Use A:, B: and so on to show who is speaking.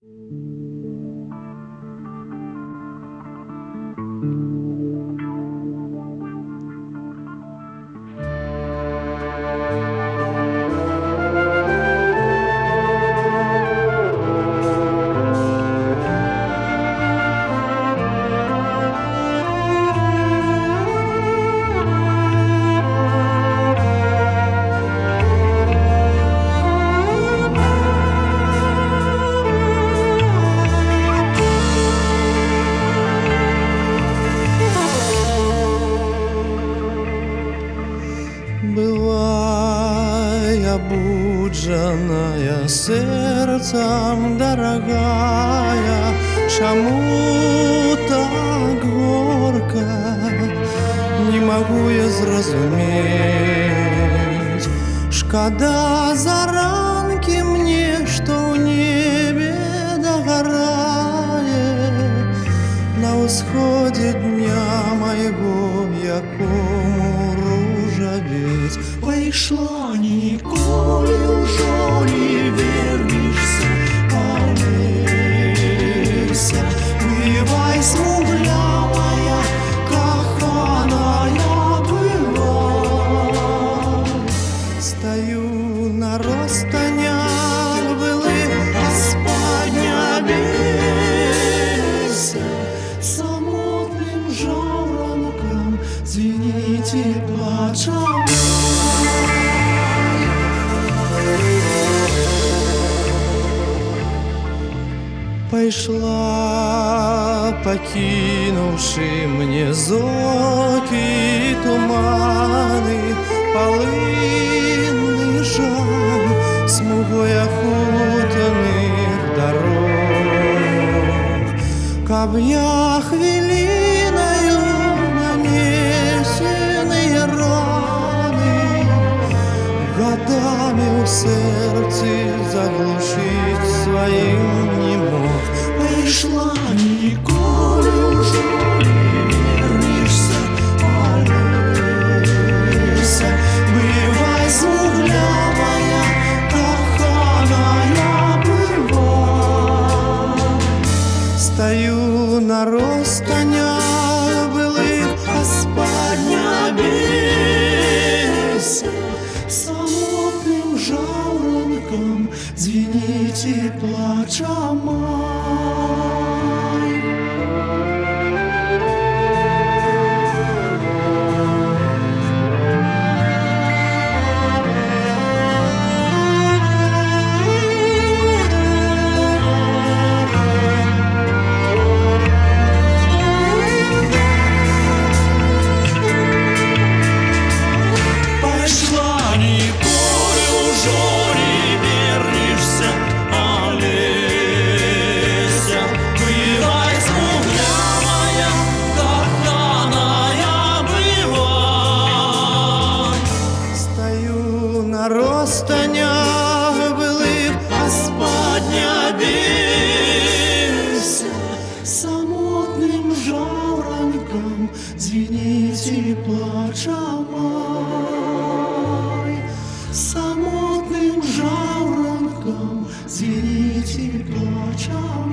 A: Бывай, обудженная сердцем, дорогая, чему так горько, не могу я зразуметь. Шкода заранки мне, что в небе догорает на восходе дня моего, якому ружаветь.
B: Прийшла, ніколи уже не вернешься, Олеся. Бывай, смуглявая, коханая, бывай.
A: Стою на розстанях былых, а спать не обейся.
B: Самотным жаворонком звените плачем.
A: Пошла, покинувши мне зоки и туманы, полынный жаль смугой окутанных дорог. Каб я хвилиною нанесенные раны годами в сердце заглушить своим не мог.
B: Прийшла, ніколи уже не вернешься, Олеся. Бывай, смуглявая, коханая, бывай.
A: Стою на розстанях былых, а спать не обейся.
B: Самотным жаворонком звените плача май. Пошла, николи уже не вернешься, Олеся. Бывай, смуглявая, коханая, бывай.
A: Стою на розстанях былых,
B: А спать не обейся. Самотным жаворонком звените плача май. Самотным жаворонком звените плача